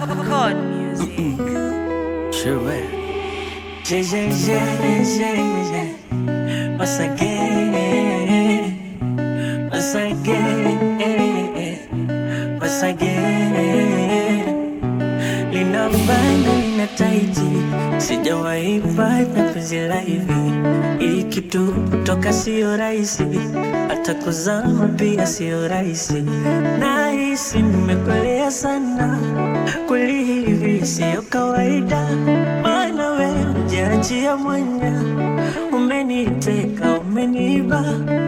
Chord music. Sure. Yeah. Once again, once again, once again. Lina bana lina taiti, sijawahi pata penzi la hivi. Hii kitu kutoka sio rahisi, hata kuzama pia sio rahisi. Nahisi nimekolea sana, kweli hivi sio kawaida. Maana wewe hujaachia mwanya, umeniteka umeniba.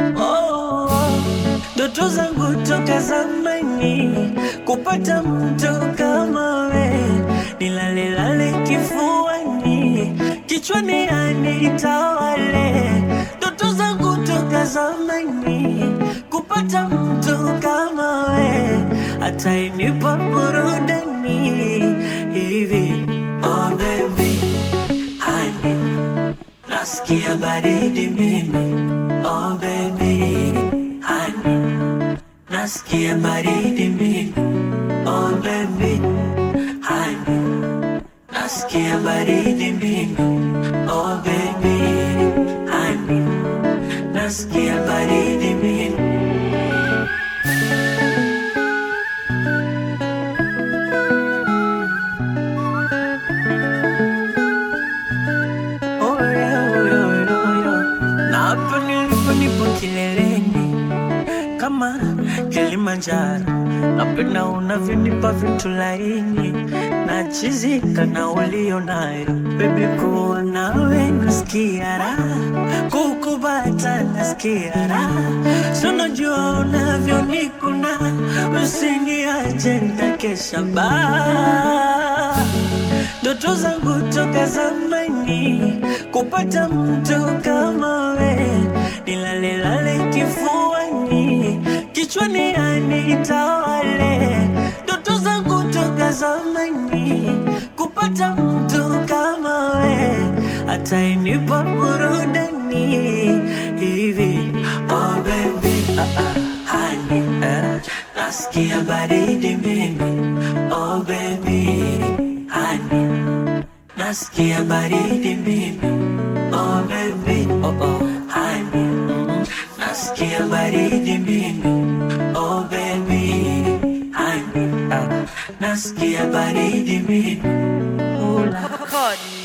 Ndoto zangu toka zamani kupata mtu kama we, nilalelale kifuani, kichwani anitawale. Ndoto zangu toka zamani kupata mtu kama we, atainipa burudani hivi. Oh baby, honey, nasikia baridi mimi. Oh baby, honey, nasikia baridi mimi. Oh baby, honey, nasikia baridi mimi. Oh baby, honey, nasikia baridi mimi. Oh yeah. Na hapa nilipo nipo kileleni kama Kilimanjaro, napenda unavyonipa vitu laini, nachizika na ulio nayo. Baby, kuwa nawe nasikia raha, kukubata nasikia raha. Si unajua unavyonikuna, usiniache nitakesha baa. Ndoto zangu toka zamani kupata mtu kama we, nilalelale kifuani, kichwani anitawale. Ndoto zangu toka zamani kupata mtu kama we, atainipa burudani hivi. Oh baby, honey, nasikia baridi mimi. Oh baby, honey, nasikia baridi mimi. Oh baby, honey, nasikia baridi mimi. Oh baby, honey, nasikia baridi mimi. Chord